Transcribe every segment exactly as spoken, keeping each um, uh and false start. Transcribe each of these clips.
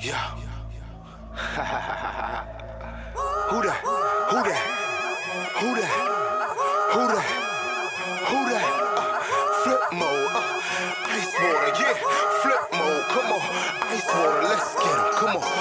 Yeah. Who that? Who that? Who that? Who that? Who that? Uh, flip mode. Uh, ice water. Yeah. Flip mode. Come on. Ice water. Let's get 'em. Come on. Uh,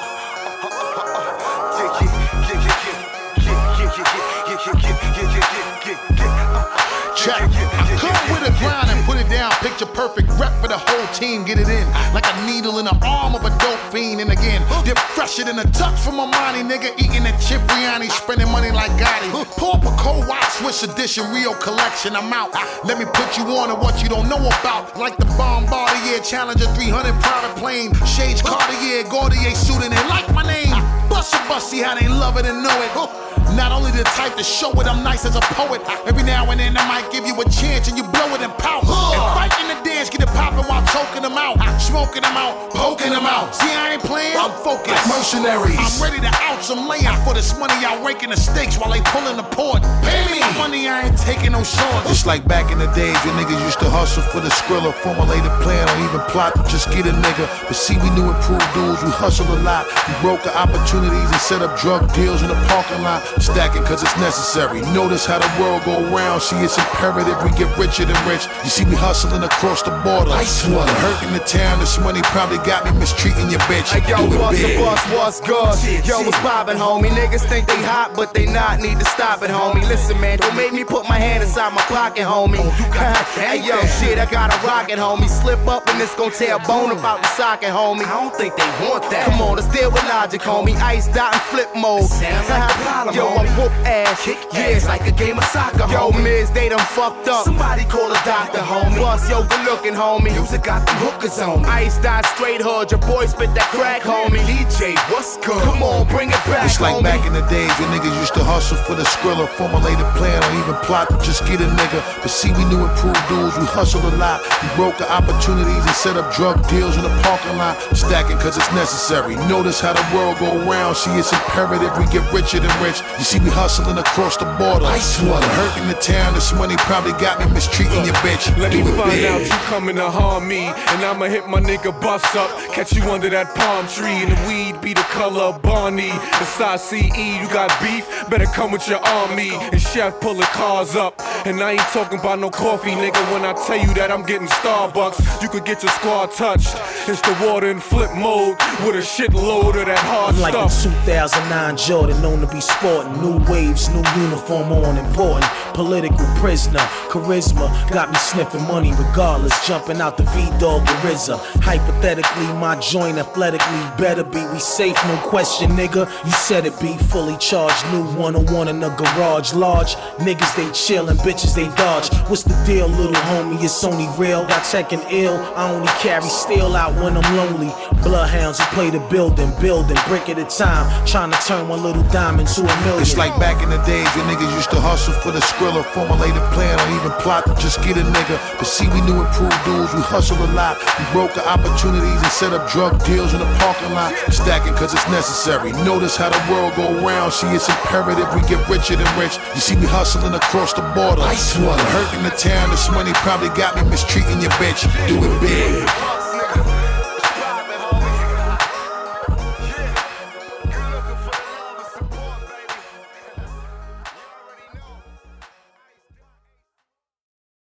uh, uh, uh, uh, uh. Yeah, yeah, yeah, yeah, yeah, yeah, yeah, yeah, yeah, yeah, yeah, yeah, yeah, yeah, uh. Check. I come with a grind and put it down. Picture perfect rep for the whole team. Get it in like a needle in the arm of a dope fiend. And again, dip fresher than a touch from a money nigga eating that Cipriani, spending money like Gotti. Paul Pico Watch Swiss edition Rio collection. I'm out. Let me put you on to what you don't know about. Like the Bombardier Challenger three hundred private plane, Shades Cartier, Gaultier suit, and they like my name. Bust a bust, see how they love it and know it. Not only the type to show it, I'm nice as a poet. Every now and then I might give you a chance and you blow it and pout. And fight in the dance, get it poppin' while choking them out. Smoking them out, poking them out. See, I ain't playing, I'm focused. Like mercenaries. I'm ready to out some layout for this money. Y'all raking the stakes while they pulling the port. Pay me money, I ain't taking no shorts. Just like back in the days when niggas used to hustle for the skrilla, formulate a plan or even plot to just get a nigga. But see, we knew improved dudes, we hustled a lot. We broke the opportunities and set up drug deals in the parking lot. Stacking cause it's necessary. Notice how the world go round. See, it's imperative we get richer than rich. You see me hustling across the border. Ice water. Hurting the town. This money probably got me mistreating your bitch. Hey, yo, what's the bus? What's good? Yo, what's poppin', homie? Niggas think they hot, but they not. Need to stop it, homie. Listen, man, don't make me put my hand inside my pocket, homie. Hey, yo, shit, I got a rocket, homie. Slip up and it's gon' tear a bone about the socket, homie. I don't think they want that. Come on, let's deal with logic, homie. Ice dot and flip mode. Sounds like a problem, yo, I whoop ass. Kick yeah, ass like a game of soccer, yo, homie. Miz, they done fucked up. Somebody call a doctor, homie. Bust, yo, good looking, homie. Music got them hookers on me. Ice dot straight hood. Your boy spit that crack, homie. D J, what's good? Come on, bring it back, it's like homie. Back in the days when niggas used to hustle for the skrilla, formulate a plan or even plot to just get a nigga. But see, we knew improved dudes, we hustled a lot. We broke the opportunities and set up drug deals in the parking lot. Stacking cause it's necessary. Notice how the world go round. See, it's imperative we get richer than rich. You see me hustling across the border. Ice water. Hurting the town. This money probably got me mistreating your bitch. Let Do me it find big. out you coming to harm me, and I'ma hit my nigga bus up. Catch you under that palm tree, and the weed be the color of Barney. It's I C E, you got beef? Better come with your army. And Chef pulling cars up, and I ain't talking about no coffee, nigga. When I tell you that I'm getting Starbucks, you could get your squad touched. It's the water in flip mode with a shitload of that hard I'm like stuff. a two thousand nine Jordan, known to be sporting. New waves, new uniform on, important. Political prisoner, charisma got me sniffing money regardless. Jumping out the V-Dog with R Z A. Hypothetically, my joint athletically better be. We safe, no question, nigga. You said it be fully charged. New one oh one in the garage. Large niggas, they chillin', bitches, they dodge. What's the deal, little homie? It's only real. Got checking ill. I only carry steel out when I'm lonely. Bloodhounds who play the building, building, brick at a time. Trying to turn one little dime into a million. It's like back in the days when niggas used to hustle for the skrilla, formulate a plan or even plot to just get a nigga. But see, we knew improved dudes, we hustled a lot. We broke the opportunities and set up drug deals in the parking lot. Stacking cause it's necessary. Notice how the world go round. See, it's imperative we get richer than rich. You see me hustling across the border. Ice water. Hurting the town. This money probably got me mistreating your bitch. Do it big.